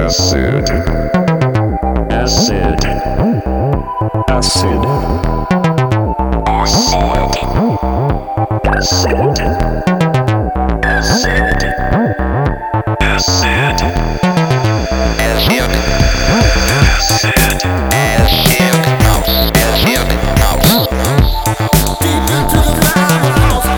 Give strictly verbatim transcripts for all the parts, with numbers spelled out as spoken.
Acid. Acid. Acid. Acid. Acid. Acid. Acid. Acid. Acid. Acid. House. Acid. House. Deep into the house.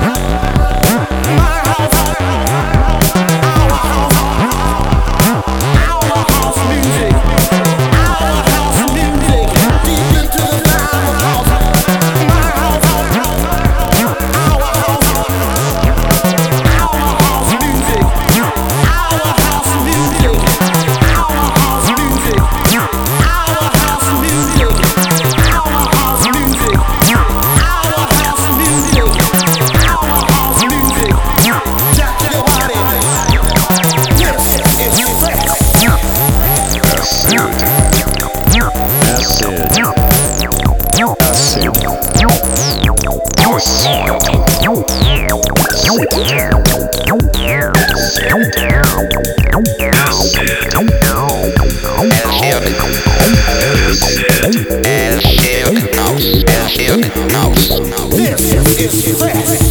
My house. Our house. Our house music. Our house music. Deep into the house. My house. Our house. Our house music. Our house music. Our house music. Our house music. Our house music. Our house music. Our house music. Jack your body. Yes, it's fresh. Acid. Acid. Acid. This is fresh.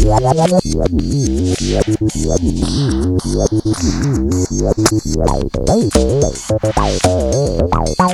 Bye.